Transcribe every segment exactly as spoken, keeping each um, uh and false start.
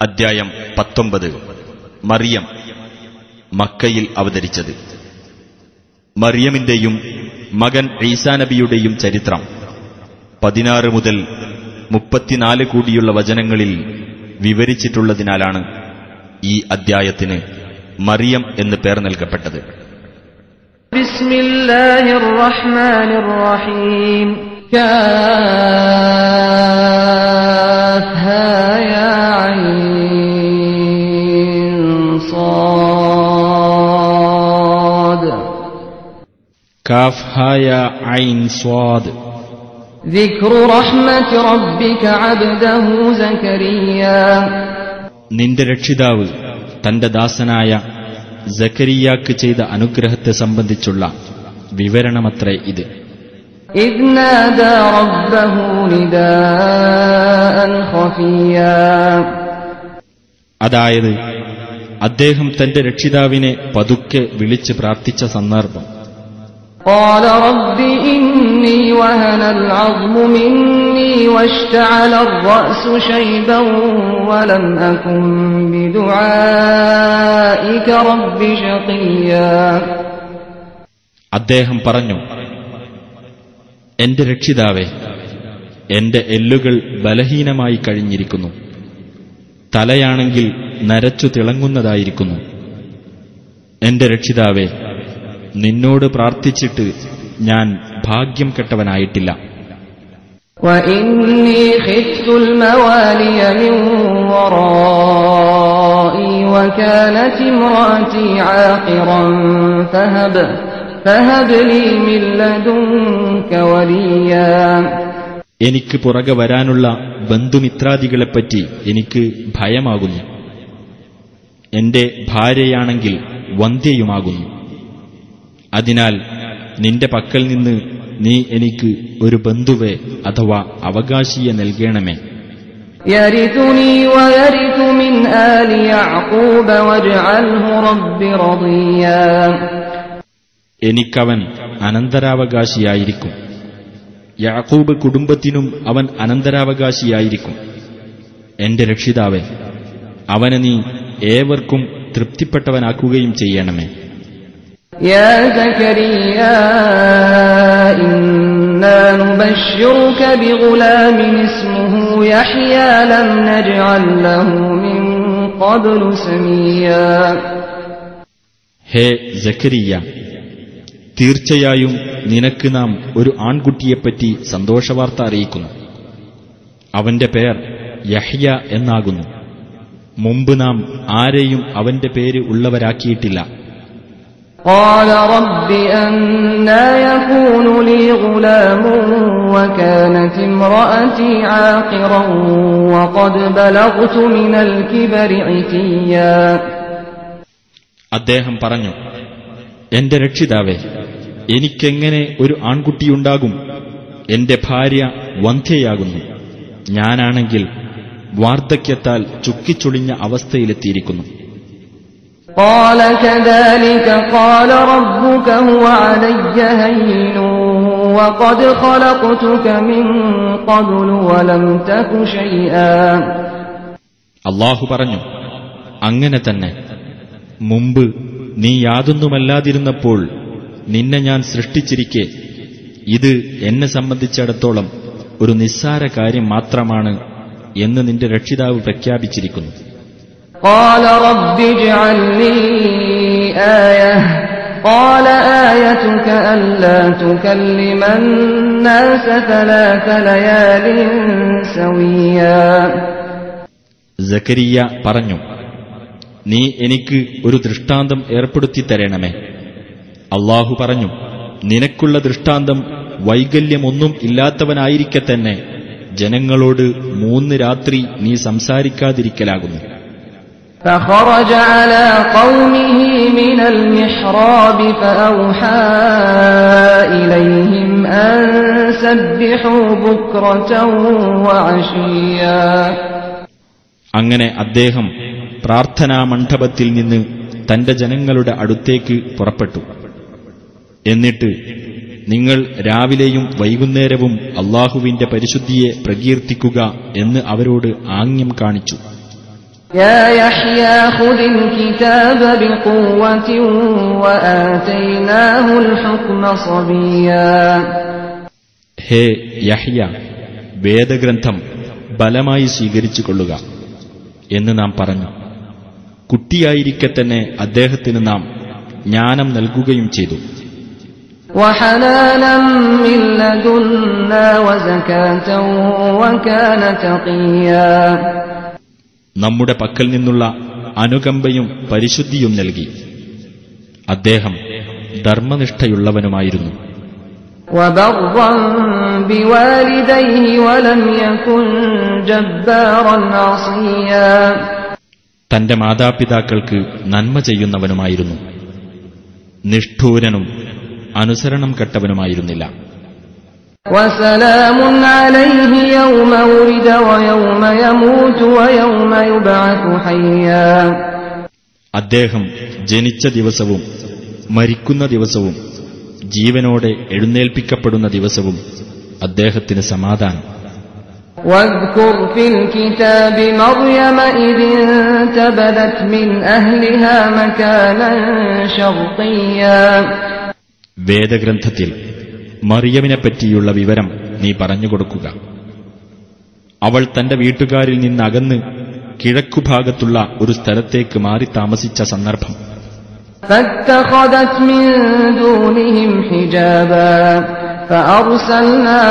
അദ്ധ്യായം പത്തൊമ്പത്. മറിയം, മക്കയിൽ അവതരിച്ചത്. മറിയമിന്റെയും മകൻ ഈസാ നബിയുടെയും ചരിത്രം പതിനാറ് മുതൽ മുപ്പത്തിനാല് കൂടിയുള്ള വചനങ്ങളിൽ വിവരിച്ചിട്ടുള്ളതിനാലാണ് ഈ അദ്ധ്യായത്തിന് മറിയം എന്ന് പേർ നൽകപ്പെട്ടത്. ബിസ്മില്ലാഹിർ റഹ്മാനിർ റഹീം. കാഫ് ഹാ യാ ഐൻ സ്വാദ്. കാഫ് ഹാ യാ ഐൻ സ്വാദ്. ദിക്റു റഹ്മതി റബ്ബിക അബ്ദഹു സകരിയ. നിന്റെ രക്ഷിതാവ് തന്റെ ദാസനായ സക്കരിയാക്ക് ചെയ്ത അനുഗ്രഹത്തെ സംബന്ധിച്ചുള്ള വിവരണമത്രേ ഇത്. ഇദ് നാദാ റബ്ബഹു നിദാഅൻ ഖഫിയ. അതായത് അദ്ദേഹം തന്റെ രക്ഷിതാവിനെ പതുക്കെ വിളിച്ച് പ്രാർത്ഥിച്ച സന്ദർഭം. قال رب إني وهن العظم مني واشتعل الرأس شيبا ولم أكن بدعائك رب شقيا. അദ്ദേഹം പറഞ്ഞു, എന്റെ രക്ഷിതാവേ, എന്റെ എല്ലുകൾ ബലഹീനമായി കഴിഞ്ഞിരിക്കുന്നു, തലയാണെങ്കിൽ നരച്ചു തിളങ്ങുന്നതായിരിക്കുന്നു. എന്റെ രക്ഷിതാവേ, നിന്നോട് പ്രാർത്ഥിച്ചിട്ട് ഞാൻ ഭാഗ്യം കെട്ടവനായിട്ടില്ല. وإني خفت الموالي من ورائي وكانت امرأتي عاقرا فهب فهب لي من لدنك وليا. എനിക്ക് പുറകെ വരാനുള്ള ബന്ധുമിത്രാദികളെപ്പറ്റി എനിക്ക് ഭയമാകുന്നു. എന്റെ ഭാര്യയാണെങ്കിൽ വന്ധ്യയുമാകുന്നു. അതിനാൽ നിന്റെ പക്കൽ നിന്ന് നീ എനിക്ക് ഒരു ബന്ധുവെ അഥവാ അവകാശിയെ നൽകണമേ. യരിതുനി വയരിതു മിൻ ആലി യഅഖൂബ വജ്അൽഹു റബ്ബി റദിയ. എനിക്കവൻ അനന്തരാവകാശിയായിരിക്കും. യാക്കൂബ് കുടുംബത്തിനും അവൻ അനന്തരാവകാശിയായിരിക്കും. എന്റെ രക്ഷിതാവേ, അവനെ നീ ഏവർക്കും തൃപ്തിപ്പെട്ടവനാക്കുകയും ചെയ്യണമേ. يا زكريا إنا نبشرك بغلام اسمه يحيى لم نجعل له من قبل سميا. ഹേ സക്കരിയ, തീർച്ചയായും നിനക്ക് നാം ഒരു ആൺകുട്ടിയെപ്പറ്റി സന്തോഷവാർത്ത അറിയിക്കുന്നു. അവന്റെ പേർ യഹ്യ എന്നാകുന്നു. മുമ്പ് നാം ആരെയും അവന്റെ പേര് ഉള്ളവരാക്കിയിട്ടില്ല. قال رب أنى يكون لي غلام وكانت امرأتي عاقرا وقد بلغت من الكبر عتيا. അദ്ദേഹം പറഞ്ഞു, എന്റെ രക്ഷിതാവേ, എനിക്കെങ്ങനെ ഒരു ആൺകുട്ടിയുണ്ടാകും? എന്റെ ഭാര്യ വന്ധ്യയാകുന്നു. ഞാനാണെങ്കിൽ വാർദ്ധക്യത്താൽ ചുക്കിച്ചുളിഞ്ഞ അവസ്ഥയിലെത്തിയിരിക്കുന്നു. قال كذلك قال ربك هو علي هين وقد خلقتك من قبل ولم تك شيئا. അല്ലാഹു പറഞ്ഞു, അങ്ങനെ തന്നെ. മുമ്പ് നീ യാതൊന്നുമല്ലാതിരുന്നപ്പോൾ നിന്നെ ഞാൻ സൃഷ്ടിച്ചിരിക്കെ ഇത് എന്നെ സംബന്ധിച്ചിടത്തോളം ഒരു നിസ്സാര കാര്യം മാത്രമാണ് എന്ന് നിന്റെ രക്ഷിതാവ് പ്രഖ്യാപിച്ചിരിക്കുന്നു. قال رب اجعل لي آية قال آيتك ألا تكلم الناس ثلاث ليال سويا. സക്കരിയ പറഞ്ഞു, നീ എനിക്ക് ഒരു ദൃഷ്ടാന്തം ഏർപ്പെടുത്തി തരണമേ. അല്ലാഹു പറഞ്ഞു, നിനക്കുള്ള ദൃഷ്ടാന്തം വൈകല്യമൊന്നും ഇല്ലാത്തവനായിരിക്കെ തന്നെ ജനങ്ങളോട് മൂന്ന് രാത്രി നീ സംസാരിക്കാതിരിക്കലാകുന്നു. فخرج على قومه من المحراب فأوحى إليهم أن سبحوا بكرة وعشيا. അങ്ങനെ അദ്ദേഹം പ്രാർത്ഥനാ മണ്ഡപത്തിൽ നിന്ന് തന്റെ ജനങ്ങളുടെ അടുത്തേക്ക് പുറപ്പെട്ടു. എന്നിട്ട് നിങ്ങൾ രാവിലെയും വൈകുന്നേരവും അല്ലാഹുവിന്റെ പരിശുദ്ധിയെ പ്രകീർത്തിക്കുക എന്ന് അവരോട് ആംഗ്യം കാണിച്ചു. يا يحيى خذ الكتاب بقوة وآتيناه الحكم صبيا. ഹേ യഹ്യ, വേദഗ്രന്ഥം ബലമായി സ്വീകരിച്ചു കൊള്ളുക എന്ന് നാം പറഞ്ഞു. കുട്ടിയായിരിക്കെ തന്നെ അദ്ദേഹത്തിന് നാം ജ്ഞാനം നൽകുകയും ചെയ്തു. وحنانا من لدنا وزكاة وكان تقيا. നമ്മുടെ പക്കൽ നിന്നുള്ള അനുകമ്പയും പരിശുദ്ധിയും നൽകി. അദ്ദേഹം ധർമ്മനിഷ്ഠയുള്ളവനുമായിരുന്നു. وبرا بوالديه ولم يكن جبارا عصيا. തന്റെ മാതാപിതാക്കൾക്ക് നന്മ ചെയ്യുന്നവനുമായിരുന്നു. നിഷ്ഠൂരനും അനുസരണം കെട്ടവനുമായിരുന്നില്ല. وسلام عليه يوم ولد ويوم يموت ويوم يبعث حيا. അദ്ദേഹം ജനിച്ച ദിവസവും മരിക്കുന്ന ദിവസവും ജീവനോടെ എഴുന്നേൽപ്പിക്കപ്പെടുന്ന ദിവസവും അദ്ദേഹത്തിന് സമാധാനം. واذكر في الكتاب مريم إذ انتبذت من أهلها مكانا شرقيا. വേദഗ്രന്ഥത്തിൽ മറിയമിനെപ്പറ്റിയുള്ള വിവരം നീ പറഞ്ഞുകൊടുക്കുക. അവൾ തന്റെ വീട്ടുകാരിൽ നിന്നകന്ന് കിഴക്കുഭാഗത്തുള്ള ഒരു സ്ഥലത്തേക്ക് മാറി താമസിച്ച സന്ദർഭം. فاتخذت من دونهم حجابا فأرسلنا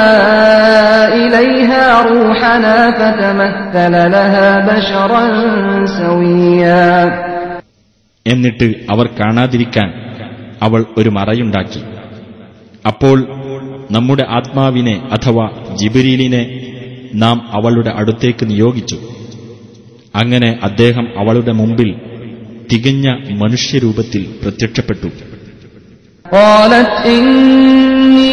إليها روحنا فتمثل لها بشرا سويا. എന്നിട്ട് അവർ കാണാതിരിക്കാൻ അവൾ ഒരു മറയുണ്ടാക്കി. അപ്പോൾ നമ്മുടെ ആത്മാവിനെ അഥവാ ജിബ്രീലിനെ നാം അവളുടെ അടുത്തേക്ക് നിയോഗിച്ചു. അങ്ങനെ അദ്ദേഹം അവളുടെ മുമ്പിൽ തികഞ്ഞ മനുഷ്യരൂപത്തിൽ പ്രത്യക്ഷപ്പെട്ടു. قالت إني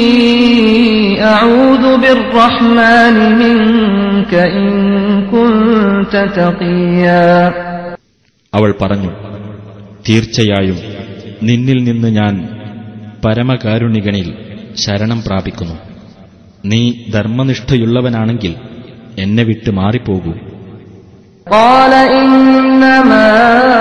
أعوذ بالرحمن منك إن كنت تقيا. അവൾ പറഞ്ഞു, തീർച്ചയായും നിന്നിൽ നിന്ന് ഞാൻ പരമകാരുണികനിൽ ശരണം പ്രാപിക്കുന്നു. നീ ധർമ്മനിഷ്ഠയുള്ളവനാണെങ്കിൽ എന്നെ വിട്ട് മാറിപ്പോകൂ. قال إنما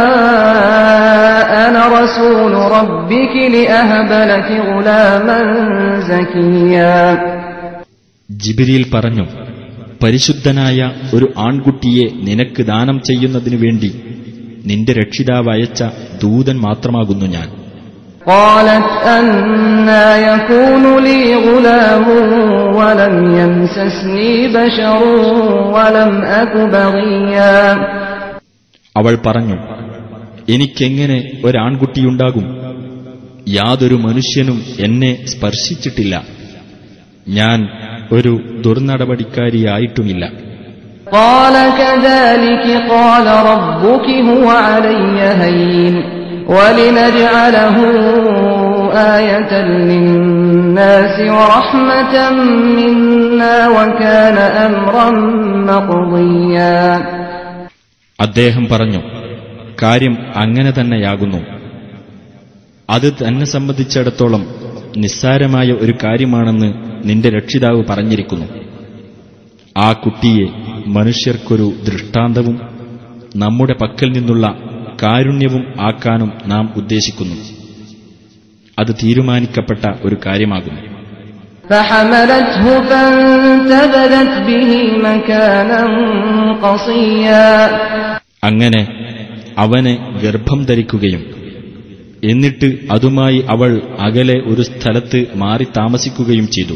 أنا رسول ربك لأهب لك غلاما زكيا. ജിബ്രീൽ പറഞ്ഞു, പരിശുദ്ധനായ ഒരു ആൺകുട്ടിയെ നിനക്ക് ദാനം ചെയ്യുന്നതിനു വേണ്ടി നിന്റെ രക്ഷിതാവ് അയച്ച ദൂതൻ മാത്രമാകുന്നു ഞാൻ. قالت أنى يكون لي غلام ولم يمسسني بشر ولم أك بغيا. അവൾ പറഞ്ഞു, എനിക്കെങ്ങനെ ഒരാൺകുട്ടിയുണ്ടാകും? യാതൊരു മനുഷ്യനും എന്നെ സ്പർശിച്ചിട്ടില്ല. ഞാൻ ഒരു ദുർനടപടിക്കാരിയായിട്ടുമില്ല. قال كذلك قال ربك هو علي هين ولنجعله آية للناس ورحمة منا وكان أمرا مقضيا. അദ്ദേഹം പറഞ്ഞു, കാര്യം അങ്ങനെ തന്നെയാകുന്നു. അത് തന്നെ സംബന്ധിച്ചിടത്തോളം നിസ്സാരമായ ഒരു കാര്യമാണെന്ന് നിന്റെ രക്ഷിതാവ് പറഞ്ഞിരിക്കുന്നു. ആ കുട്ടിയെ മനുഷ്യർക്കൊരു ദൃഷ്ടാന്തവും നമ്മുടെ പക്കൽ നിന്നുള്ള കാരുണ്യവും ആക്കാനും നാം ഉദ്ദേശിക്കുന്നു. അത് തീരുമാനിക്കപ്പെട്ട ഒരു കാര്യമാകുന്നു. فحملته فانتبذت به مكانا قصيا. അങ്ങനെ അവനെ ഗർഭം ധരിക്കുകയും എന്നിട്ട് അതുമായി അവൾ അകലെ ഒരു സ്ഥലത്ത് മാറി താമസിക്കുകയും ചെയ്തു.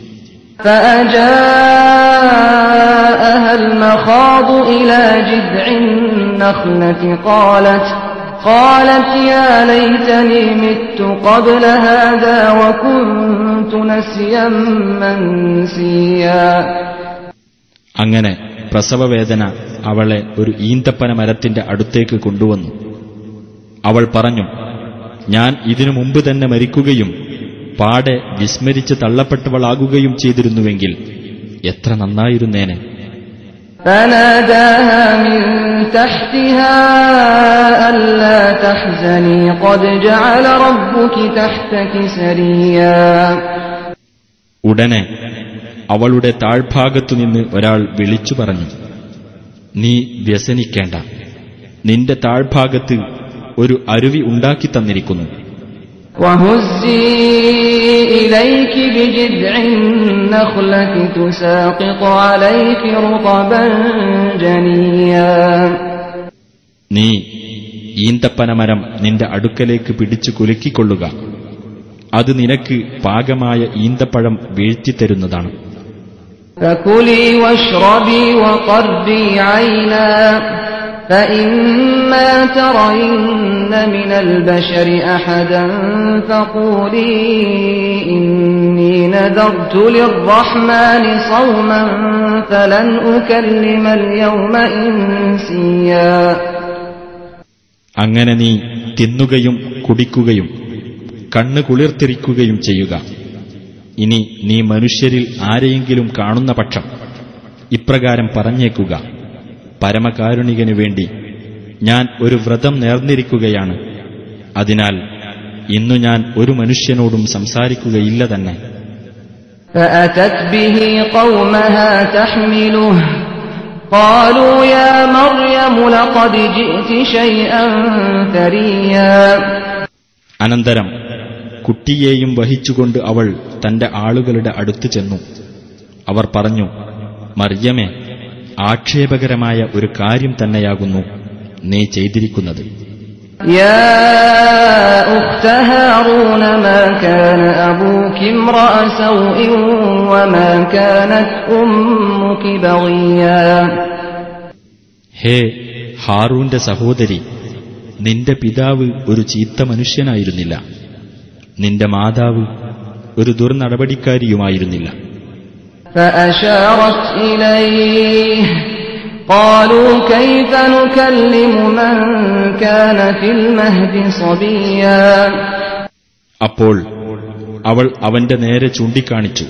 فأجاءها المخاض إلى جذع النخلة قالت قالت يا ليتني مت قبل هذا وكنت نسيا منسيا. അങ്ങനെ പ്രസവവേദന അവളെ ഒരു ഈന്തപ്പന മരത്തിന്റെ അടുത്തേക്ക് കൊണ്ടുവന്നു. അവൾ പറഞ്ഞു, ഞാൻ ഇതിനു മുമ്പ് തന്നെ മരിക്കുകയും പാടെ വിസ്മരിച്ച് തള്ളപ്പെട്ടവളാകുകയും ചെയ്തിരുന്നുവെങ്കിൽ എത്ര നന്നായിരുന്നേനെ. فناداها من تحتها ألا تحزني قد جعل ربك تحتك سريا. ഉടനെ അവളുടെ താഴ്ഭാഗത്തുനിന്ന് ഒരാൾ വിളിച്ചു പറഞ്ഞു, നീ വ്യസനിക്കേണ്ട, നിന്റെ താഴ്ഭാഗത്ത് ഒരു അരുവി ഉണ്ടാക്കി തന്നിരിക്കുന്നു. وهزي إليك بجذع النخلة تساقط عليك رطبا جنيا. നീ ഈന്തപ്പനമരം നിന്റെ അടുക്കലേക്ക് പിടിച്ചു കുലുക്കിക്കൊള്ളുക, അത് നിനക്ക് പാകമായ ഈന്തപ്പഴം വീഴ്ത്തിത്തരുന്നതാണ്. فكلي واشربي وقري عينا فإما ترين من البشر أحدا فقولي إني نذرت للرحمن صوما فلن أكلم اليوم إنسيا. അങ്ങനെ നീ തിന്നുകയും കുടിക്കുകയും കണ്ണ് കുളിർത്തിരിക്കുകയും ചെയ്യുക. ഇനി നീ മനുഷ്യരിൽ ആരെയെങ്കിലും കാണുന്ന പക്ഷം ഇപ്രകാരം പറഞ്ഞേക്കുക: പരമകാരുണികനു വേണ്ടി ഞാൻ ഒരു വ്രതം നേർന്നിരിക്കുകയാണ്, അതിനാൽ ഇന്നു ഞാൻ ഒരു മനുഷ്യനോടും സംസാരിക്കുകയില്ല തന്നെ. فأتت به قومها تحمله قالوا يا مريم لقد جئت شيئا فريا. അനന്തരം കുട്ടിയെയും വഹിച്ചുകൊണ്ട് അവൾ തന്റെ ആളുകളുടെ അടുത്ത് ചെന്നു. അവർ പറഞ്ഞു: മർയമേ, ആക്ഷേപകരമായ ഒരു കാര്യം തന്നെയാകുന്നു നീ ചെയ്തിരിക്കുന്നത്. യാ ഉഖ്ത ഹാറൂന മാ കാന അബൂകി ഇംറഅ സൗഇൻ വമാ കാനത് ഉമ്മുകി ബഗിയാ. ഹേ ഹാറൂന്റെ സഹോദരി, നിന്റെ പിതാവ് ഒരു ചീത്ത മനുഷ്യനായിരുന്നില്ല, നിന്റെ മാതാവ് ഒരു ദുർനടപടിക്കാരിയുമായിരുന്നില്ല. فأشارت إليه قالوا كيف نكلم من كان في المهد صبيا. അപ്പോൾ അവൾ അവന്റെ നേരെ ചൂണ്ടിക്കാണിച്ചു.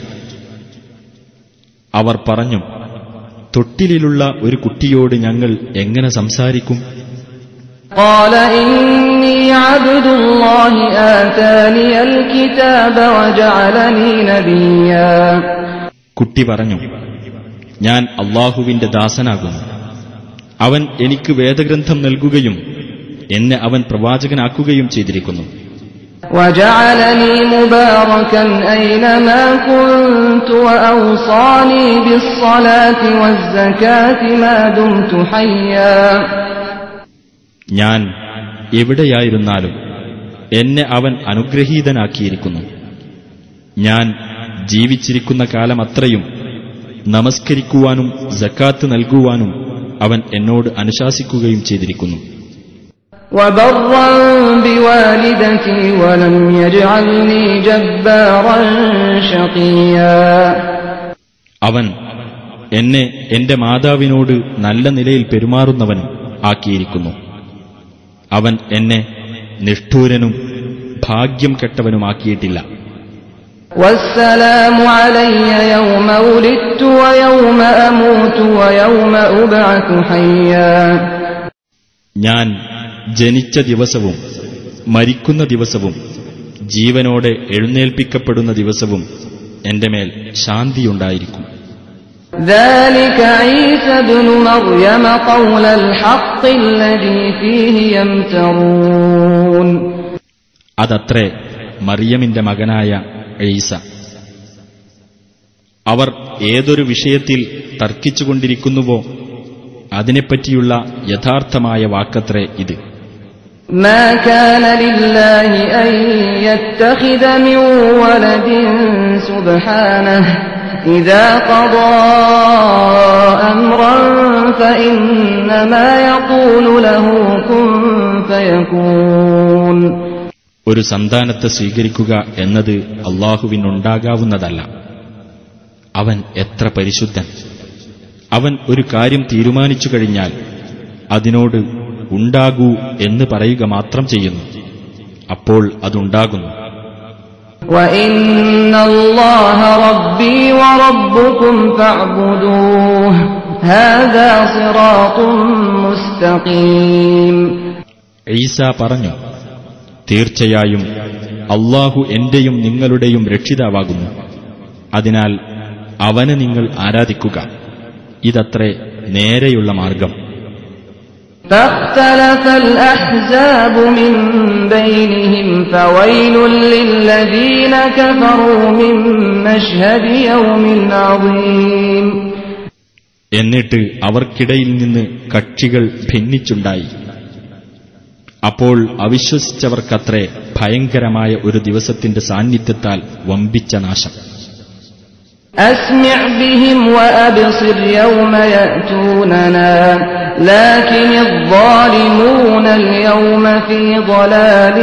അവർ പറഞ്ഞു: തൊട്ടിലുള്ള ഒരു കുട്ടിയോട് ഞങ്ങൾ എങ്ങനെ സംസാരിക്കും? قال إني عبد الله آتاني الكتاب وجعلني نبيا. കുട്ടി പറഞ്ഞു: ഞാൻ അള്ളാഹുവിന്റെ ദാസനാകുന്നു, അവൻ എനിക്ക് വേദഗ്രന്ഥം നൽകുകയും എന്നെ അവൻ പ്രവാചകനാക്കുകയും ചെയ്തിരിക്കുന്നു. وجعلني مباركا أينما كنت وأوصاني بالصلاة والزكاة ما دمت حيا. ഞാൻ എവിടെയായിരുന്നാലും എന്നെ അവൻ അനുഗ്രഹീതനാക്കിയിരിക്കുന്നു. ഞാൻ ജീവിച്ചിരിക്കുന്ന കാലമത്രയും നമസ്കരിക്കുവാനും സക്കാത്ത് നൽകുവാനും അവൻ എന്നോട് അനുശാസിക്കുകയും ചെയ്തിരിക്കുന്നു. وبرا بوالدتي ولم يجعلني جبارا شقيا. അവൻ എന്നെ എന്റെ മാതാവിനോട് നല്ല നിലയിൽ പെരുമാറുന്നവനും ആക്കിയിരിക്കുന്നു. അവൻ എന്നെ നിഷ്ഠൂരനും ഭാഗ്യം കെട്ടവനുമാക്കിയിട്ടില്ല. والسلام علي يوم ولدت ويوم أموت ويوم أبعث حيا. ഞാൻ ജനിച്ച ദിവസവും മരിക്കുന്ന ദിവസവും ജീവനോടെ എഴുന്നേൽപ്പിക്കപ്പെടുന്ന ദിവസവും എന്റെ മേൽ ശാന്തിയുണ്ടായിരിക്കും. ذلك عيسى ابن مريم قول الحق الذي فيه يمترون. അതത്രേ മറിയമിന്റെ മകനായ ഈസ. അവർ ഏതൊരു വിഷയത്തിൽ തർക്കിച്ചുകൊണ്ടിരിക്കുന്നുവോ അതിനെപ്പറ്റിയുള്ള യഥാർത്ഥമായ വാക്കത്രേ ഇത്. ما كان لله أن يتخذ من ولد سبحانه إذا قضى أمرا فإنما يقول له كن فيكون. ഒരു സന്താനത്തെ സ്വീകരിക്കുക എന്നത് അള്ളാഹുവിനുണ്ടാകാവുന്നതല്ല. അവൻ എത്ര പരിശുദ്ധൻ! അവൻ ഒരു കാര്യം തീരുമാനിച്ചു കഴിഞ്ഞാൽ അതിനോട് ഉണ്ടാകൂ എന്ന് പറയുക മാത്രം ചെയ്യുന്നു, അപ്പോൾ അതുണ്ടാകുന്നു. وَإِنَّ اللَّهَ رَبِّي وَرَبُّكُمْ فَاعْبُدُوهُ هَذَا صِرَاطٌ مُسْتَقِيمٌ. ഈസ പറഞ്ഞു: തീർച്ചയായും അള്ളാഹു എന്റെയും നിങ്ങളുടെയും രക്ഷിതാവാകുന്നു, അതിനാൽ അവനെ നിങ്ങൾ ആരാധിക്കുക. ഇതത്രേ നേരെയുള്ള മാർഗം. فاختلف الأحزاب من بينهم فويل للذين كفروا من مشهد يوم عظيم. എന്നിട്ട് അവർക്കിടയിൽ നിന്ന് കക്ഷികൾ ഭിന്നിച്ചുണ്ടായി. അപ്പോൾ അവിശ്വസിച്ചവർക്കത്രേ ഭയങ്കരമായ ഒരു ദിവസത്തിന്റെ സാന്നിധ്യത്താൽ വമ്പിച്ച നാശം. أسمع بهم وأبصر يوم يأتوننا لكن الظالمون اليوم في ضلال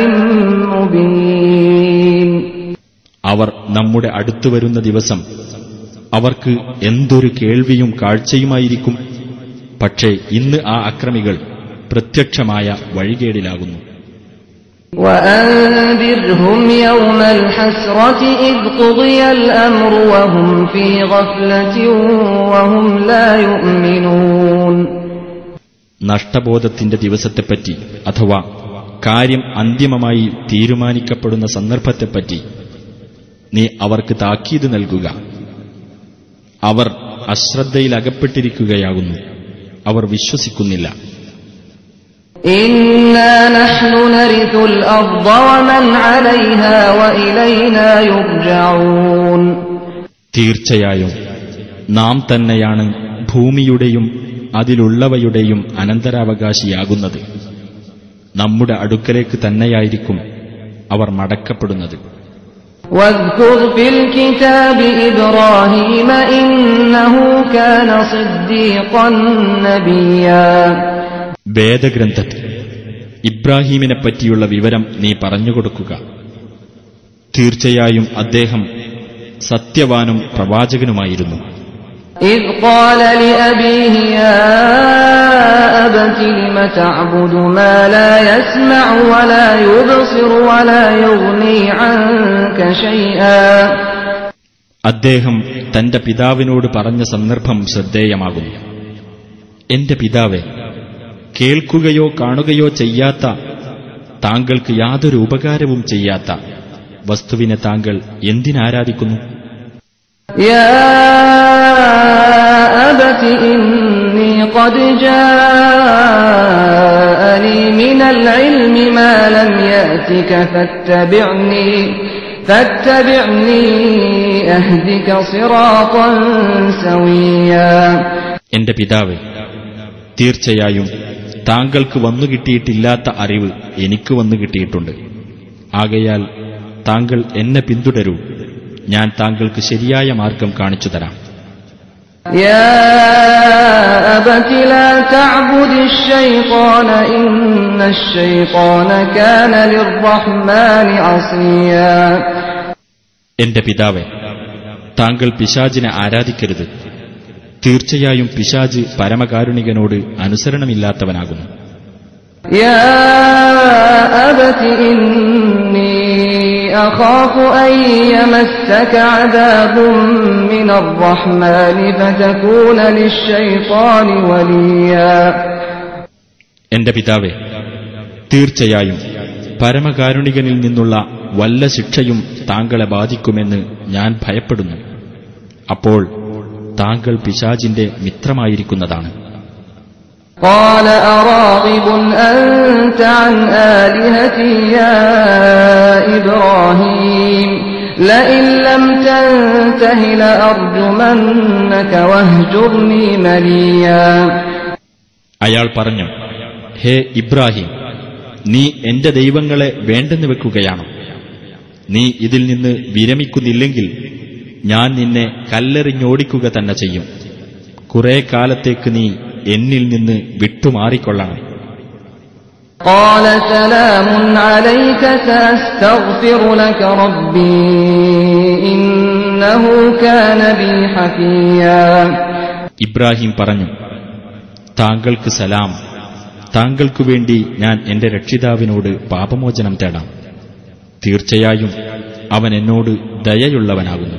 مبين. അവർ നമ്മുടെ അടുത്തു വരുന്ന ദിവസം അവർക്ക് എന്തൊരു കേൾവിയും കാഴ്ചയുമായിരിക്കും. പക്ഷേ ഇന്ന് ആ അക്രമികൾ പ്രത്യക്ഷമായ വഴികേടിലാകുന്നു. وأنذرهم يوم الحسرة إذ قضي الأمر وهم في غفلة وهم لا يؤمنون. നഷ്ടബോധത്തിന്റെ ദിവസത്തെപ്പറ്റി അഥവാ കാര്യം അന്തിമമായി തീരുമാനിക്കപ്പെടുന്ന സന്ദർഭത്തെപ്പറ്റി നീ അവർക്ക് താക്കീത് നൽകുക. അവർ അശ്രദ്ധയിലകപ്പെട്ടിരിക്കുകയാകുന്നു, അവർ വിശ്വസിക്കുന്നില്ല. إنا نحن نرث الأرض ومن عليها وإلينا يرجعون. തീർച്ചയായും നാം തന്നെയാണ് ഭൂമിയുടെയും അതിലുള്ളവയുടെയും അനന്തരാവകാശിയാകുന്നത്. നമ്മുടെ അടുക്കലേക്ക് തന്നെയായിരിക്കും അവർ മടക്കപ്പെടുന്നത്. واذكر في الكتاب إبراهيم إنه كان صديقا نبيا. വേദഗ്രന്ഥത്തിൽ ഇബ്രാഹീമിനെപ്പറ്റിയുള്ള വിവരം നീ പറഞ്ഞുകൊടുക്കുക. തീർച്ചയായും അദ്ദേഹം സത്യവാനും പ്രവാചകനുമായിരുന്നു. إذ قال لأبيه يا أبت لم تعبد ما لا يسمع ولا يبصر ولا يغني عنك شيئا. അദ്ദേഹം തന്റെ പിതാവിനോട് പറഞ്ഞ സന്ദർഭം ശ്രദ്ധേയമാകുന്നു. എന്റെ പിതാവേ, കേൾക്കുകയോ കാണുകയോ ചെയ്യാത്ത, താങ്കൾക്ക് യാതൊരു ഉപകാരവും ചെയ്യാത്ത വസ്തുവിനെ താങ്കൾ എന്തിനാരാധിക്കുന്നു? يا أبت إني قد جاءني من العلم ما لم يأتك فاتبعني فاتبعني أهدك صراطا سويا. എന്റെ പിതാവേ, തീർച്ചയായും താങ്കൾക്ക് വന്നു കിട്ടിയിട്ടില്ലാത്ത അറിവ് എനിക്ക് വന്നു കിട്ടിയിട്ടുണ്ട്. ആകയാൽ താങ്കൾ എന്നെ പിന്തുടരൂ, ഞാൻ താങ്കൾക്ക് ശരിയായ മാർഗം കാണിച്ചു തരാം. يا أبت لا تعبد الشيطان إن الشيطان كان للرحمن عصيا. എന്റെ പിതാവേ, താങ്കൾ പിശാചിനെ ആരാധിക്കരുത്. തീർച്ചയായും പിശാച് പരമകാരുണികനോട് അനുസരണമില്ലാത്തവനാകുന്നു. يا أبت إني أخاف أن يمسك عذاب من الرحمن فتكون للشيطان وليا. എന്റെ പിതാവേ, തീർച്ചയായും പരമകാരുണികനിൽ നിന്നുള്ള വല്ല ശിക്ഷയും താങ്കളെ ബാധിക്കുമെന്ന് ഞാൻ ഭയപ്പെടുന്നു. അപ്പോൾ താങ്കൾ പിശാചിന്റെ മിത്രമായിരിക്കുന്നതാണ്. قال أراغب أنت عن آلهتي يا إبراهيم لئن لم تنته لأرجمنك واهجرني مليا. അയാൾ പറഞ്ഞു, ഹേ ഇബ്രാഹിം, നീ എന്റെ ദൈവങ്ങളെ വേണ്ടെന്ന് വെക്കുകയാണോ? നീ ഇതിൽ നിന്ന് വിരമിക്കുന്നില്ലെങ്കിൽ ഞാൻ നിന്നെ കല്ലെറിഞ്ഞോടിക്കുക തന്നെ ചെയ്യും. കുറെ കാലത്തേക്ക് നീ എന്നിൽ നിന്ന് വിട്ടുമാറിക്കൊള്ളണം. قال سلام عليك سأستغفر لك ربي إنه كان بي حفيا. ഇബ്രാഹിം പറഞ്ഞു, താങ്കൾക്ക് സലാം, താങ്കൾക്കു വേണ്ടി ഞാൻ എന്റെ രക്ഷിതാവിനോട് പാപമോചനം തേടാം. തീർച്ചയായും അവൻ എന്നോട് ദയയുള്ളവനാകുന്നു.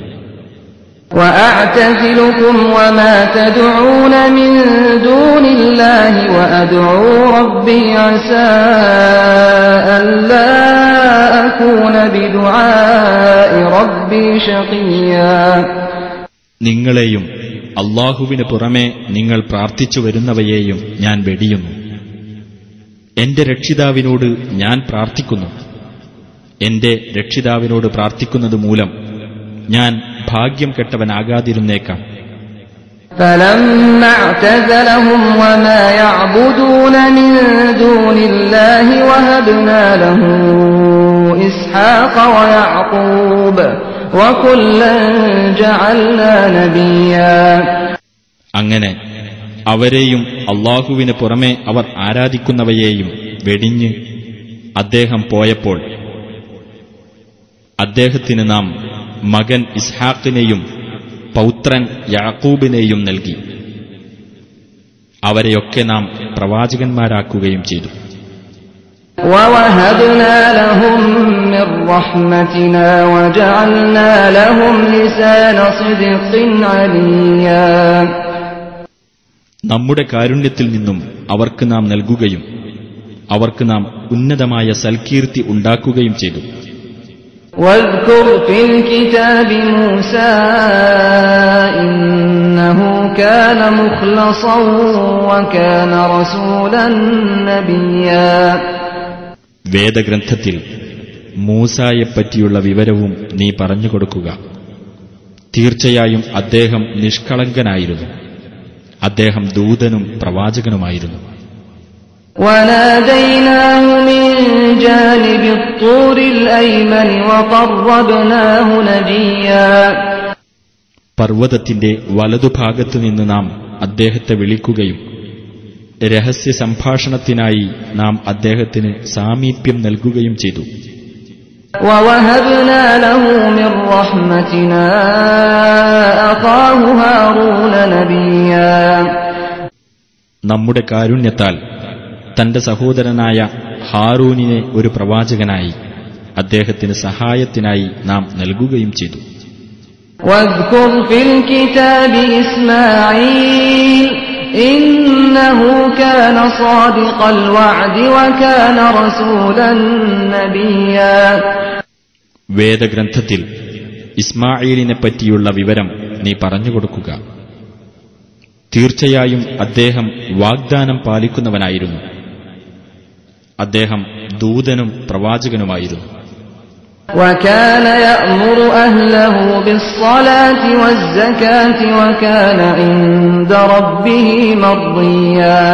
وأعتزلكم وما تدعون من دون الله وأدعو ربي عسى ألا أكون بدعاء ربي شقيا. നിങ്ങളെയും അല്ലാഹുവിന് പുറമെ നിങ്ങൾ പ്രാർത്ഥിച്ചു വരുന്നവയെയും ഞാൻ വെടിയുന്നു. എന്റെ രക്ഷിതാവിനോട് ഞാൻ പ്രാർത്ഥിക്കുന്നു. എന്റെ രക്ഷിതാവിനോട് പ്രാർത്ഥിക്കുന്നത് മൂലം ഞാൻ ഭാഗ്യം കെട്ടവനാകാതിരുന്നേക്കാം. فَلَمَّا اعْتَزَلَهُمْ وَمَا يَعْبُدُونَ مِن دُونِ اللَّهِ وَهَبْنَا لَهُ إِسْحَاقَ وَيَعْقُوبَ وَكُلًّا جَعَلْنَا نَبِيًّا. അങ്ങനെ അവരെയും അല്ലാഹുവിന് പുറമെ അവർ ആരാധിക്കുന്നവയെയും വെടിഞ്ഞ് അദ്ദേഹം പോയപ്പോൾ അദ്ദേഹത്തിന് നാം മകൻ ഇസ്ഹാഖിനെയും പൗത്രൻ യാക്കൂബിനെയും നൽകി. അവരെയൊക്കെ നാം പ്രവാചകന്മാരാക്കുകയും ചെയ്തു. وَوَهَبْنَا لَهُم مِّن رَّحْمَتِنَا وَجَعَلْنَا لَهُمْ لِسَانَ صِدْقٍ عَلِيًّا. നമ്മുടെ കാരുണ്യത്തിൽ നിന്നും അവർക്ക് നാം നൽകുകയും അവർക്ക് നാം ഉന്നതമായ സൽകീർത്തി ഉണ്ടാക്കുകയും ചെയ്തു. واذكر في الكتاب موسى إنه كان مخلصا وكان رسولا نبيا. വേദഗ്രന്ഥത്തിൽ മൂസായെപ്പറ്റിയുള്ള വിവരവും നീ പറഞ്ഞുകൊടുക്കുക. തീർച്ചയായും അദ്ദേഹം നിഷ്കളങ്കനായിരുന്നു. അദ്ദേഹം ദൂതനും പ്രവാചകനുമായിരുന്നു. وَنَادَيْنَاهُ مِنْ جَانِبِ الطُّورِ الْأَيْمَنِ وَقَرَّبْنَاهُ نَجِيًّا. പർവ്വതത്തിന്റെ വലതുഭാഗത്തു നിന്ന് നാം അദ്ദേഹത്തെ വിളിക്കുകയും രഹസ്യ സംഭാഷണത്തിനായി നാം അദ്ദേഹത്തിന് സാമീപ്യം നൽകുകയും ചെയ്തു. وَوَهَبْنَا لَهُ مِنْ رَحْمَتِنَا أَخَاهُ هَارُونَ نَبِيًّا. നമ്മുടെ കാരുണ്യത്താൽ തന്റെ സഹോദരനായ ഹാറൂനിനെ ഒരു പ്രവാചകനായി അദ്ദേഹത്തിന് സഹായത്തിനായി നാം നൽകുകയും ചെയ്തു. واذكر في الكتاب إسماعيل إنه كان صادق الوعد وكان رسولا نبيا. വേദഗ്രന്ഥത്തിൽ ഇസ്മാഈലിനെപ്പറ്റിയുള്ള വിവരം നീ പറഞ്ഞുകൊടുക്കുക. തീർച്ചയായും അദ്ദേഹം വാഗ്ദാനം പാലിക്കുന്നവനായിരുന്നു. അദ്ദേഹം ദൂതനും പ്രവാചകനുമായിരുന്നു. وكان يأمر أهله بالصلاة والزكاة وكان عند ربه مرضيا.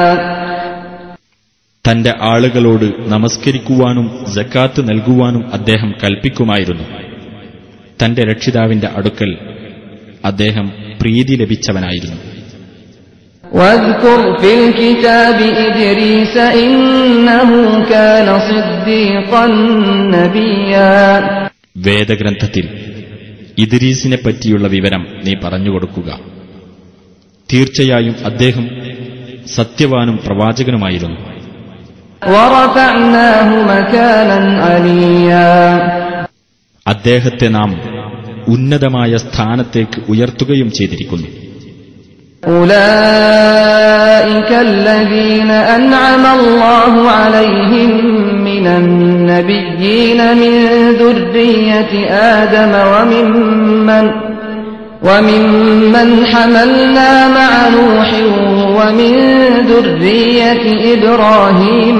തന്റെ ആളുകളോട് നമസ്കരിക്കുവാനും സക്കാത്ത് നൽകുവാനും അദ്ദേഹം കൽപ്പിക്കുമായിരുന്നു. തന്റെ രക്ഷിതാവിന്റെ അടുക്കൽ അദ്ദേഹം പ്രീതി ലഭിച്ചവനായിരുന്നു. واذكر في الكتاب إدريس إنه كان صديقا نبيا. വേദഗ്രന്ഥത്തിൽ ഇദ്രീസിനെ പറ്റിയുള്ള വിവരം നീ പറഞ്ഞുകൊടുക്കുക. തീർച്ചയായും അദ്ദേഹം സത്യവാനും പ്രവാചകനുമായിരുന്നു. ورفعناه مكانا عليا. അദ്ദേഹത്തെ നാം ഉന്നതമായ സ്ഥാനത്തേക്ക് ഉയർത്തുകയും ചെയ്തിരിക്കുന്നു. أولئك الذين أنعم الله عليهم من النبيين من ذرية آدم وممن وممن حملنا مع نوح ومن ذرية إبراهيم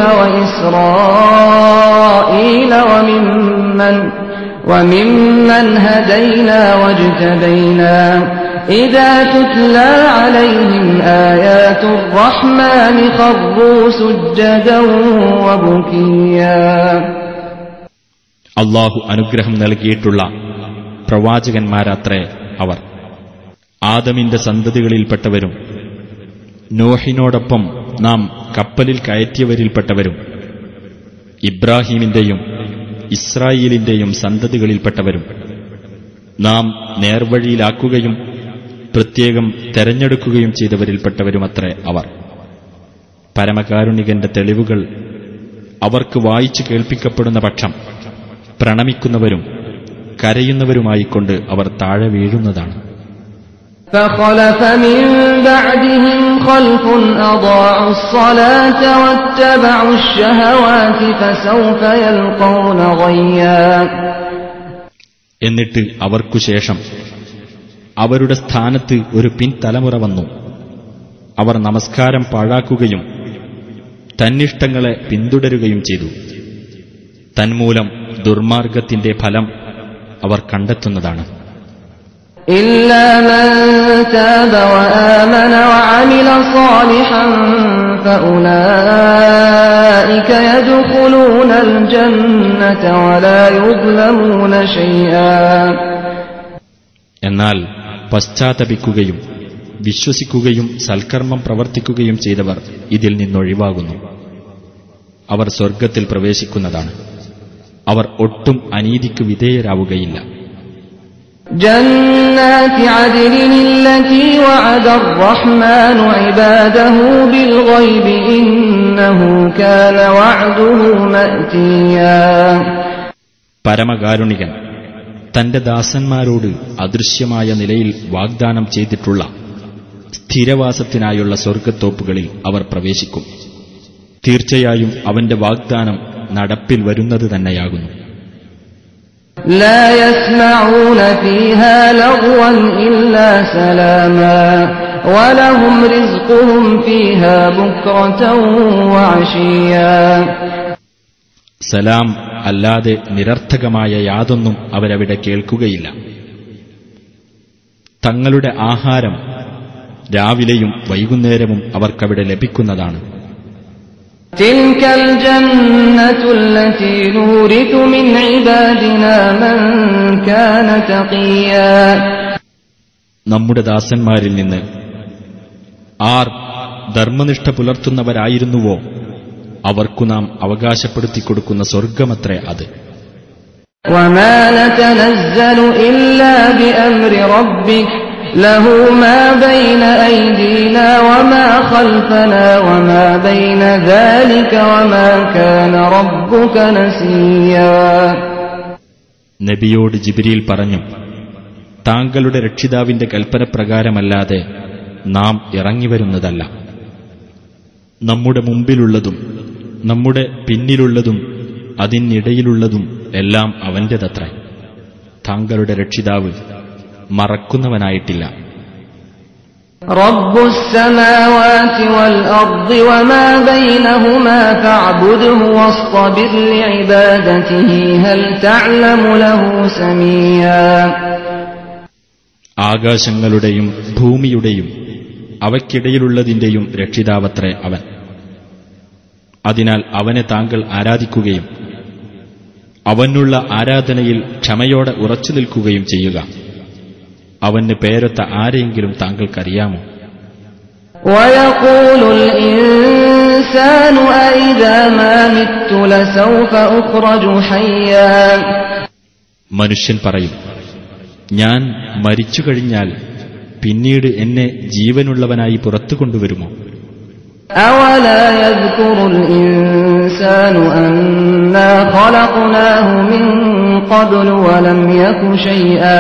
وإسرائيل وممن وممن هدينا واجتبينا إذا تتلى عليهم آيات الرحمن خروا سجدا وبكيا. അല്ലാഹു അനുഗ്രഹം നൽകിയിട്ടുള്ള പ്രവാചകന്മാരത്രേ അവർ. ആദമിന്റെ സന്തതികളിൽപ്പെട്ടവരും നോഹിനോടൊപ്പം നാം കപ്പലിൽ കയറ്റിയവരിൽപ്പെട്ടവരും ഇബ്രാഹീമിന്റെയും ഇസ്രായേലിന്റെയും സന്തതികളിൽപ്പെട്ടവരും നാം നേർവഴിയിലാക്കുകയും പ്രത്യേകം തെരഞ്ഞെടുക്കുകയും ചെയ്തവരിൽപ്പെട്ടവരുമത്രേ അവർ. പരമകാരുണികന്റെ തെളിവുകൾ അവർക്ക് വായിച്ചു കേൾപ്പിക്കപ്പെടുന്ന പക്ഷം പ്രണമിക്കുന്നവരും കരയുന്നവരുമായിക്കൊണ്ട് അവർ താഴെ വീഴുന്നതാണ്. فخلف من بعدهم خلف أضاعوا الصلاة واتبعوا الشهوات فسوف يلقون غيا. എന്നിട്ട് അവർക്കു ശേഷം അവരുടെ സ്ഥാനത്ത് ഒരു പിൻതലമുറ വന്നു. അവർ നമസ്കാരം പാഴാക്കുകയും തന്നിഷ്ടങ്ങളെ പിന്തുടരുകയും ചെയ്തു. തന്മൂലം ദുർമാർഗത്തിന്റെ ഫലം അവർ കണ്ടെത്തുന്നതാണ്. إلا من تاب وآمن وعمل صالحا فأولئك يدخلون الجنة ولا يظلمون شيئا. എന്നാൽ പശ്ചാത്തപിക്കുകയും വിശ്വസിക്കുകയും സൽക്കർമ്മം പ്രവർത്തിക്കുകയും ചെയ്തവർ ഇതിൽ നിന്നൊഴിവാകുന്നു. അവർ സ്വർഗ്ഗത്തിൽ പ്രവേശിക്കുന്നതാണ്. അവർ ഒട്ടും അനീതിക്ക് വിധേയരാവുകയില്ല. جنات عدن التي وعد الرحمن عباده بالغيب إنه كان وعده مأتيا. പരമകാരുണികൻ തന്റെ ദാസന്മാരോട് അദൃശ്യമായ നിലയിൽ വാഗ്ദാനം ചെയ്തിട്ടുള്ള സ്ഥിരവാസത്തിനായുള്ള സ്വർഗ്ഗത്തോപ്പുകളിൽ അവർ പ്രവേശിക്കും. തീർച്ചയായും അവന്റെ വാഗ്ദാനം നടപ്പിൽ വരുന്നത് തന്നെയാകുന്നു. لا يسمعون فيها لغوا إلا سلاما ولهم رزقهم فيها بكرة وعشيا. സലാം അല്ലാതെ നിരർത്ഥകമായ യാതൊന്നും അവരവിടെ കേൾക്കുകയില്ല. തങ്ങളുടെ ആഹാരം രാവിലെയും വൈകുന്നേരവും അവർക്കവിടെ ലഭിക്കുന്നതാണ്. تلك الجنة التي نورث من عبادنا من كان تقيا. നമ്മുടെ ദാസന്മാരിൽ നിന്ന് ആർ ധർമ്മനിഷ്ഠ പുലർത്തുന്നവരായിരുന്നുവോ അവർക്കു നാം അവകാശപ്പെടുത്തിക്കൊടുക്കുന്ന സ്വർഗമത്രേ അത്. وما نتنزل إلا بأمر ربك له ما بين أيدينا وما خلفنا وما بين ذلك وما كان ربك نسيا. നബിയോട് ജിബ്രീൽ പറഞ്ഞു, താങ്കളുടെ രക്ഷിതാവിന്റെ കൽപ്പനപ്രകാരമല്ലാതെ നാം ഇറങ്ങിവരുന്നതല്ല. നമ്മുടെ മുമ്പിലുള്ളതും നമ്മുടെ പിന്നിലുള്ളതും അതിനിടയിലുള്ളതും എല്ലാം അവന്റേതത്രേ. താങ്കളുടെ രക്ഷിതാവ് മറക്കുന്നവനായിട്ടില്ല. റബ്ബുസ് സമാവാതി വൽ അർദി വമാ ബൈനഹുമാ ഫഅബ്ദുഹു വസ്തബിർ ലിഇബാദതിഹി ഹൽ തഅലമു ലഹു സമീയാ. ആകാശങ്ങളുടെയും ഭൂമിയുടെയും അവയ്ക്കിടയിലുള്ളതിന്റെയും രക്ഷിതാവത്രേ അവൻ. അതിനാൽ അവനെ താങ്കൾ ആരാധിക്കുകയും അവനുള്ള ആരാധനയിൽ ക്ഷമയോടെ ഉറച്ചു നിൽക്കുകയും ചെയ്യുക. അവന് പേരൊത്ത ആരെയെങ്കിലും താങ്കൾക്കറിയാമോ? വയഖൂലുൽ ഇൻസാനു അഇദാ മാ മിത്തു ലസൗഫ ഉഖ്റജു ഹയ്യാ. മനുഷ്യൻ പറയും, ഞാൻ മരിച്ചു കഴിഞ്ഞാൽ പിന്നീട് എന്നെ ജീവനുള്ളവനായി പുറത്തു കൊണ്ടുവരുമോ? അവലാ യദ്കുറുൽ ഇൻസാനു അന്നാ ഖലഖ്നാഹു മിൻ ഖബ്ലു വലം യകു ശൈആ.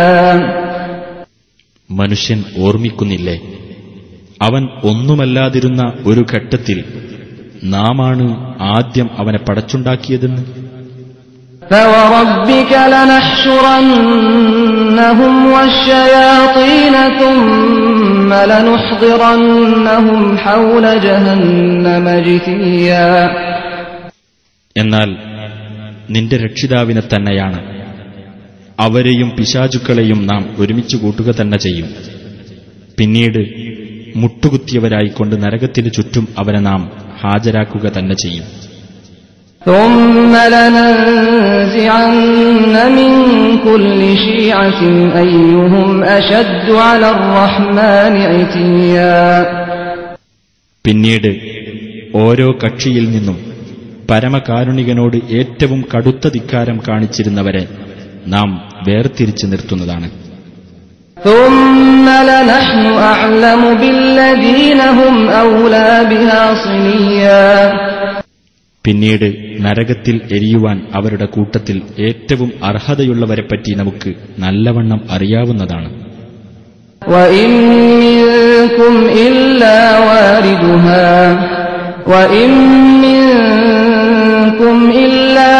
മനുഷ്യൻ ഓർമ്മിക്കുന്നില്ലേ, അവൻ ഒന്നുമല്ലാതിരുന്ന ഒരു ഘട്ടത്തിൽ നാമാണ് ആദ്യം അവനെ പടച്ചുണ്ടാക്കിയതെന്ന്. فَوَرَبِّكَ لَنَحْشُرَنَّهُمْ وَالشَّيَاطِينَ ثُمَّ لَنُحْضِرَنَّهُمْ حَوْلَ جَهَنَّمَ جِثِيًّا. എന്നാൽ നിന്റെ രക്ഷിതാവിനെ തന്നെയാണ്, അവരെയും പിശാചുക്കളെയും നാം ഒരുമിച്ച് കൂട്ടുക തന്നെ ചെയ്യും. പിന്നീട് മുട്ടുകുത്തിയവരായിക്കൊണ്ട് നരകത്തിനു ചുറ്റും അവരെ നാം ഹാജരാക്കുക തന്നെ ചെയ്യും. ثُمَّ لَنَنزِعَنَّ مِن كُلِّ شِيعَةٍ أَيُّهُمْ أَشَدُّ عَلَى الرَّحْمَنِ عِتِيًّا. പിന്നീട് ഓരോ കക്ഷിയിൽ നിന്നും പരമകാരുണികനോട് ഏറ്റവും കടുത്ത ധിക്കാരം കാണിച്ചിരുന്നവരെ നാം വേർതിരിച്ചു നിർത്തുന്നതാണ്. ثُمَّ لَنَحْنُ أَعْلَمُ بِالَّذِينَ هُمْ أَوْلَى بِهَا صِلِيًّا. പിന്നീട് നരകത്തിൽ എരിയുവാൻ അവരുടെ കൂട്ടത്തിൽ ഏറ്റവും അർഹതയുള്ളവരെപ്പറ്റി നമുക്ക് നല്ലവണ്ണം അറിയാവുന്നതാണ്. وَإِن مِّنكُمْ إِلَّا وَارِدُهَا وَإِن مِّنكُمْ إِلَّا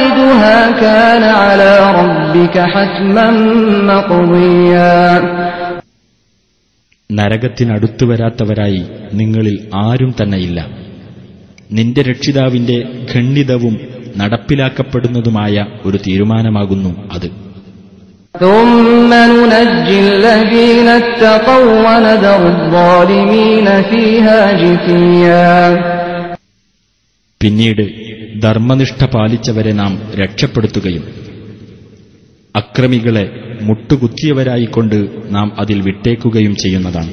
وَارِدُهَا كَانَ عَلَى رَبِّكَ حَتْمًا مَّقْضِيًّا. നരകത്തിനടുത്തു വരാത്തവരായി നിങ്ങളിൽ ആരും തന്നെയില്ല. നിന്റെ രക്ഷിതാവിന്റെ ഖണ്ഡിതവും നടപ്പിലാക്കപ്പെടുന്നതുമായ ഒരു തീരുമാനമാകുന്നു അത്. ثم ننجي الذين اتقوا ونذر الظالمين فيها جثيا. പിന്നീട് ധർമ്മനിഷ്ഠ പാലിച്ചവരെ നാം രക്ഷപ്പെടുത്തുകയും അക്രമികളെ മുട്ടുകുത്തിയവരായിക്കൊണ്ട് നാം അതിൽ വിട്ടേക്കുകയും ചെയ്യുന്നതാണ്.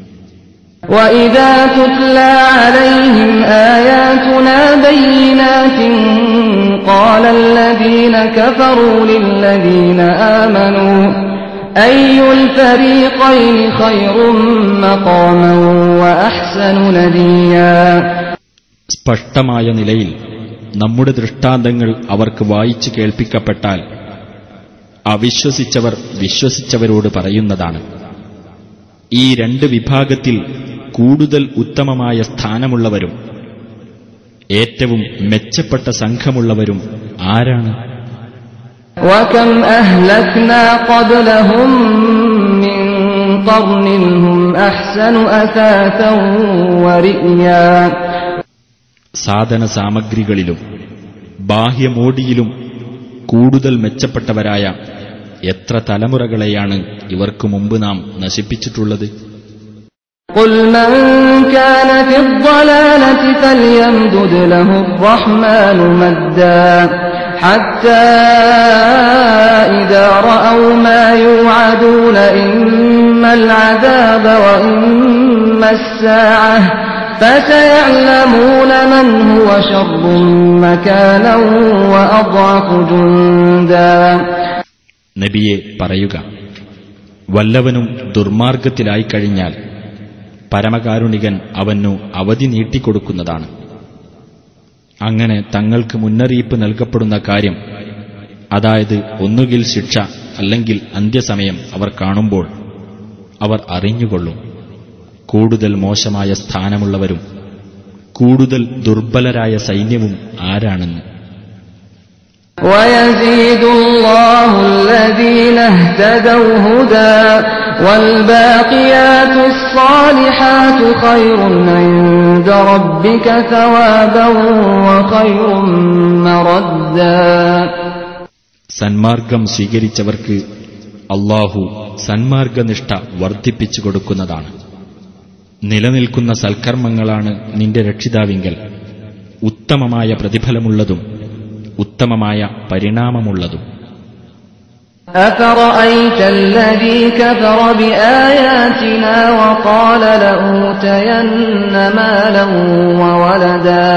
وَإِذَا تُتْلَى عَلَيْهِمْ آيَاتُنَا بَيِّنَاتٍ قَالَ الَّذِينَ كَفَرُوا لِلَّذِينَ آمَنُوا أَيُّ الْفَرِيقَيْنِ خَيْرٌ مَّقَامًا وَأَحْسَنُ نَدِيًّا. സ്പഷ്ടമായ നിലയിൽ നമ്മുടെ ദൃഷ്ടാന്തങ്ങൾ അവർക്ക് വായിച്ചു കേൾപ്പിക്കപ്പെട്ടാൽ അവിശ്വസിച്ചവർ വിശ്വസിച്ചവരോട് പറയുന്നതാണ്, ഈ രണ്ട് വിഭാഗത്തിൽ കൂടുതൽ ഉത്തമമായ സ്ഥാനമുള്ളവരും ഏറ്റവും മെച്ചപ്പെട്ട സംഘമുള്ളവരും ആരാണ്? وَكَمْ أَهْلَكْنَا قَبْلَهُم مِّن قَرْنٍ هُمْ أَحْسَنُ أَثَاثًا وَرِئْيًا. സാധന സാമഗ്രികളിലും ബാഹ്യമോടിയിലും കൂടുതൽ മെച്ചപ്പെട്ടവരായ എത്ര തലമുറകളെയാണ് ഇവർക്കു മുമ്പ് നാം നശിപ്പിച്ചിട്ടുള്ളത്? قُلْ مَنْ كَانَ فِي الضَّلَالَةِ فَلْيَمْدُدْ لَهُ الرَّحْمَنُ مَدًّا حَتَّى إِذَا رَأَوْا مَا يُوعَدُونَ إِمَّا الْعَذَابَ وَإِمَّا السَّاعَةَ فَسَيَعْلَمُونَ مَنْ هُوَ شَرٌّ مَكَانًا وَأَضْعَفُ جُندًا. നബിയെ പറയുക, വല്ലവനും ദുർമാർഗത്തിലായിക്കഴിഞ്ഞാൽ പരമകാരുണികൻ അവനു അവധി നീട്ടിക്കൊടുക്കുന്നതാണ്. അങ്ങനെ തങ്ങൾക്ക് മുന്നറിയിപ്പ് നൽകപ്പെടുന്ന കാര്യം, അതായത് ഒന്നുകിൽ ശിക്ഷ അല്ലെങ്കിൽ അന്ത്യസമയം അവർ കാണുമ്പോൾ അവർ അറിഞ്ഞുകൊള്ളും കൂടുതൽ മോശമായ സ്ഥാനമുള്ളവരും കൂടുതൽ ദുർബലരായ സൈന്യവും ആരാണെന്ന്. وَيَزِيدُ اللَّهُ الَّذِينَ اهْتَدَوْا هُدًى وَالْبَاقِيَاتُ الصَّالِحَاتُ خَيْرٌ عِندَ رَبِّكَ ثَوَابًا وَخَيْرٌ مَّرَدًّا. സന്മാർഗം സ്വീകരിച്ചവർക്ക് അല്ലാഹു സന്മാർഗനിഷ്ഠ വർദ്ധിപ്പിച്ചു കൊടുക്കുന്നതാണ്. നിലനിൽക്കുന്ന സൽക്കർമ്മങ്ങളാണ് നിന്റെ രക്ഷിതാവിങ്കൽ ഉത്തമമായ പ്രതിഫലമുള്ളതും ഉത്തമമായ പരിണാമമുള്ളതും. أَفَرَأَيْتَ الَّذِي كَفَرَ بِآيَاتِنَا وَقَالَ لَأُوتَيَنَّ مَالًا وَوَلَدًا.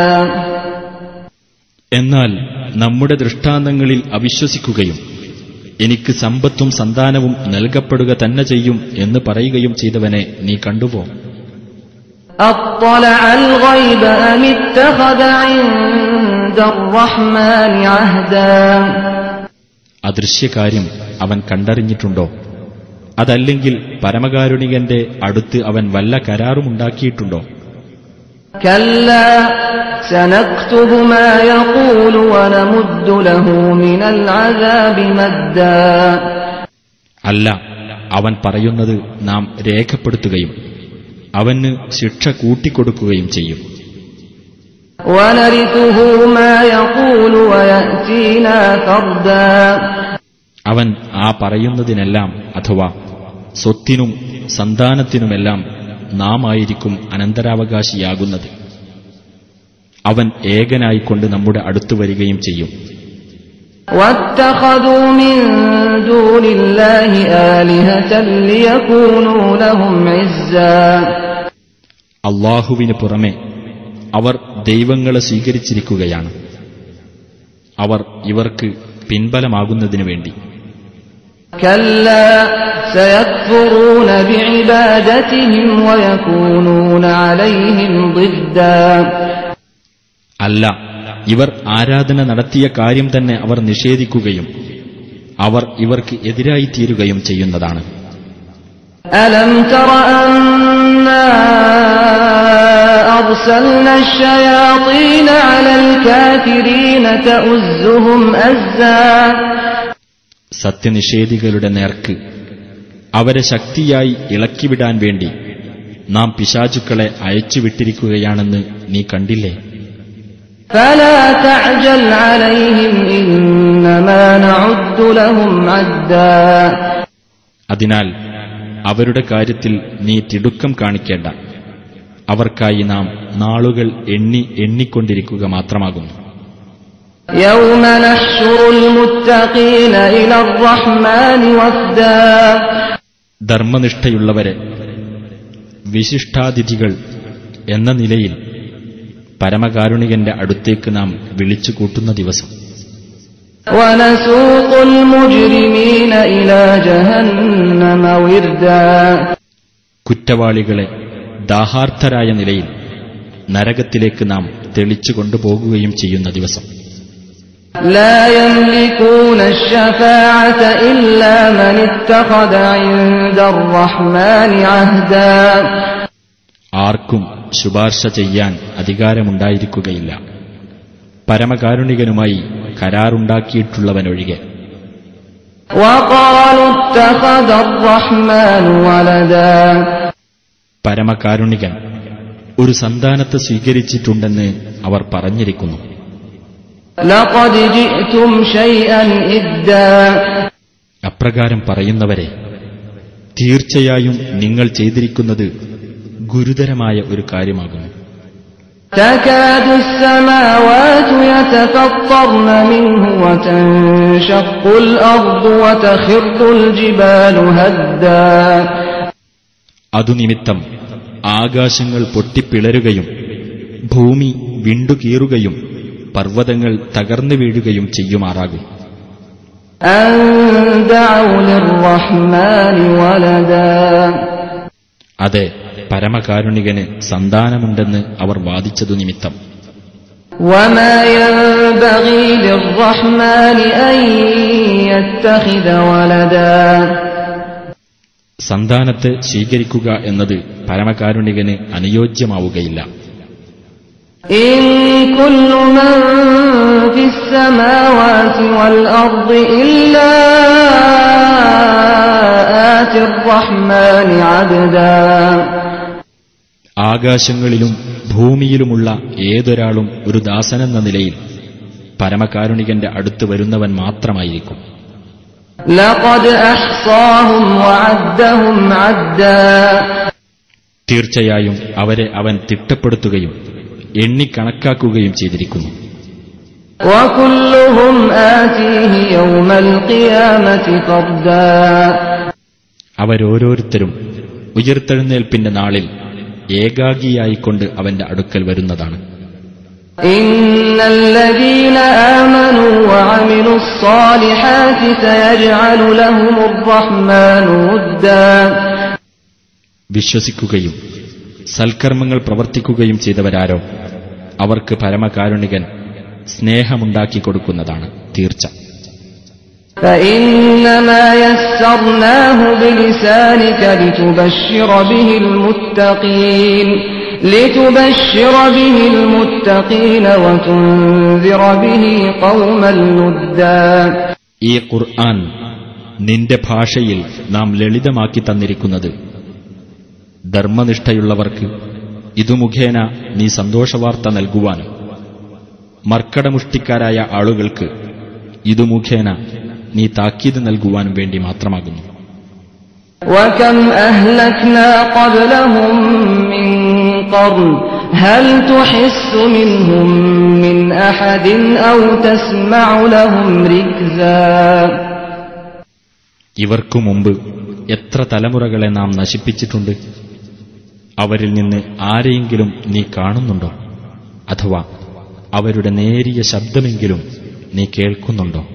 എന്നാൽ നമ്മുടെ ദൃഷ്ടാന്തങ്ങളിൽ അവിശ്വസിക്കുകയും എനിക്ക് സമ്പത്തും സന്താനവും നൽകപ്പെടുക തന്നെ ചെയ്യും എന്ന് പറയുകയും ചെയ്തവനെ നീ കണ്ടുപോ? أَطَّلَعَ الْغَيْبَ أَمِ اتَّخَذَ عِندَ الرَّحْمَنِ عَهْدًا. അദൃശ്യകാര്യം അവൻ കണ്ടറിഞ്ഞിട്ടുണ്ടോ? അതല്ലെങ്കിൽ പരമകാരുണികന്റെ അടുത്ത് അവൻ വല്ല കരാറുമുണ്ടാക്കിയിട്ടുണ്ടോ? كَلَّا سَنَكْتُبُ مَا يَقُولُ وَنَمُدُّ لَهُ مِنَ الْعَذَابِ مَدًّا. അല്ല, അവൻ പറയുന്നത് നാം രേഖപ്പെടുത്തുകയും അവന് ശിക്ഷ കൂട്ടിക്കൊടുക്കുകയും ചെയ്യും. وَنَرِثُهُ مَا يَقُولُ وَيَأْتِينَا فَرْدًا. അവൻ ആ പറയുന്നതിനെല്ലാം അഥവാ സ്വത്തിനും സന്താനത്തിനുമെല്ലാം നാം ആയിരിക്കും അനന്തരാവകാശിയാകുന്നത്. അവൻ ഏകനായിക്കൊണ്ട് നമ്മുടെ അടുത്തു വരികയും ചെയ്യും. وَاتَّخَذُوا مِن دُونِ اللَّهِ آلِهَةً لِيَكُونُوا لَهُمْ عِزًّا. അല്ലാഹുവിന് പുറമെ അവർ ദൈവങ്ങളെ സ്വീകരിച്ചിരിക്കുകയാണ്, അവർ ഇവർക്ക് പിൻബലമാകുന്നതിനു വേണ്ടി. كَلَّا سَيَكْفُرُونَ بِعِبَادَتِهِمْ وَيَكُونُونَ عَلَيْهِمْ ضِدًّا. അല്ല, ഇവർ ആരാധന നടത്തിയ കാര്യം തന്നെ അവർ നിഷേധിക്കുകയും അവർ ഇവർക്ക് എതിരായിത്തീരുകയും ചെയ്യുന്നതാണ്. أَلَمْ تَرَ أَنَّا أَرْسَلْنَا الشَّيَاطِينَ عَلَى الْكَافِرِينَ تَؤُزُّهُمْ أَزًّا. സത്യനിഷേധികളുടെ നേർക്ക് അവരെ ശക്തിയായി ഇളക്കിവിടാൻ വേണ്ടി നാം പിശാചുക്കളെ അയച്ചുവിട്ടിരിക്കുകയാണെന്ന് നീ കണ്ടില്ലേ? فلا تعجل عليهم إنما نعد لهم عدا അതിനാൽ അവരുടെ കാര്യത്തിൽ നീ തിടുക്കം കാണിക്കേണ്ട. അവർക്കായി നാം നാളുകൾ എണ്ണി എണ്ണിക്കൊണ്ടിരിക്കുക മാത്രമാകുന്നു. يوم نحشر المتقين إلى الرحمن وفدا ധർമ്മനിഷ്ഠയുള്ളവരെ വിശിഷ്ടാതിഥികൾ എന്ന നിലയിൽ പരമകാരുണികന്റെ അടുത്തേക്ക് നാം വിളിച്ചു കൂട്ടുന്ന ദിവസം. ونسوق المجرمين إلى جهنم وردا കുറ്റവാളികളെ ദാഹാർത്ഥരായ നിലയിൽ നരകത്തിലേക്ക് നാം തെളിച്ചു കൊണ്ടുപോകുകയും ചെയ്യുന്ന ദിവസം. لا يملكون الشفاعة إلا من اتخذ عند الرحمن عهدا ആർക്കും ശുപാർശ ചെയ്യാൻ അധികാരമുണ്ടായിരിക്കുകയില്ല പരമകാരുണികനുമായി കരാറുണ്ടാക്കിയിട്ടുള്ളവനൊഴികെ. وقالوا اتخذ الرحمن ولدا പരമകാരുണികൻ ഒരു സന്താനത്തെ സ്വീകരിച്ചിട്ടുണ്ടെന്ന് അവർ പറഞ്ഞിരിക്കുന്നു. لقد جئتم شيئا إدا അപ്രകാരം പറയുന്നവരെ, തീർച്ചയായും നിങ്ങൾ ചെയ്തിരിക്കുന്നത് ഗുരുതരമായ ഒരു കാര്യമാകുന്നു. تكاد السماوات يتفطرن منه وتنشق الأرض وتخر الجبال هدا അതുനിമിത്തം ആകാശങ്ങൾ പൊട്ടിപ്പിളരുകയും ഭൂമി വിണ്ടുകീറുകയും പർവ്വതങ്ങൾ തകർന്നു വീഴുകയും ചെയ്യുമാറാകും. أن دعوا للرحمن ولدا അതെ, പരമകാരുണികന് സന്താനമുണ്ടെന്ന് അവർ വാദിച്ചതു നിമിത്തം. وما ينبغي للرحمن أن يتخذ ولدا സന്താനത്തെ സ്വീകരിക്കുക എന്നത് പരമകാരുണികന് അനുയോജ്യമാവുകയില്ല. إن كل من في السماوات والأرض إلا آتي الرحمن عبدا ആകാശങ്ങളിലും ഭൂമിയിലുമുള്ള ഏതൊരാളും ഒരു ദാസനെന്ന നിലയിൽ പരമകാരുണികന്റെ അടുത്ത് വരുന്നവൻ മാത്രമായിരിക്കും. لقد أحصاهم وعدهم عدا തീർച്ചയായും അവരെ അവൻ തിട്ടപ്പെടുത്തുകയും എണ്ണിക്കണക്കാക്കുകയും ചെയ്തിരിക്കുന്നു. وكلهم آتيه يوم القيامة فردا അവരോരോരുത്തരും ഉയർത്തെഴുന്നേൽപ്പിന്റെ നാളിൽ ഏകാഗിയായിക്കൊണ്ട് അവന്റെ അടുക്കൽ വരുന്നതാണ്. إن الذين آمنوا وعملوا الصالحات سيجعل لهم الرحمن ودا വിശ്വസിക്കുകയും സൽക്കർമ്മങ്ങൾ പ്രവർത്തിക്കുകയും ചെയ്തവരാരോ അവർക്ക് പരമകാരുണികൻ സ്നേഹമുണ്ടാക്കി കൊടുക്കുന്നതാണ് തീർച്ച. فإنما يسرناه بلسانك لتبشر به المتقين لتبشر به المتقين وتنذر به قوما لدا ഈ ഖുർആൻ നിന്റെ ഭാഷയിൽ നാം ലളിതമാക്കി തന്നിരിക്കുന്നത് ധർമ്മനിഷ്ഠയുള്ളവർക്ക് ഇതു മുഖേന നീ സന്തോഷവാർത്ത നൽകുവാനും മർക്കടമുഷ്ടിക്കാരായ ആളുകൾക്ക് ഇതു മുഖേന നീ താക്കീത് നൽകുവാനും വേണ്ടി മാത്രമാകുന്നു. وكم أهلكنا قبلهم من قرن هل تحس منهم من أحد أو تسمع لهم ركزا ഇവർക്കു മുമ്പ് എത്ര തലമുറകളെ നാം നശിപ്പിച്ചിട്ടുണ്ട്. അവരിൽ നിന്ന് ആരെയെങ്കിലും നീ കാണുന്നുണ്ടോ? അഥവാ അവരുടെ നേരിയ ശബ്ദമെങ്കിലും നീ കേൾക്കുന്നുണ്ടോ?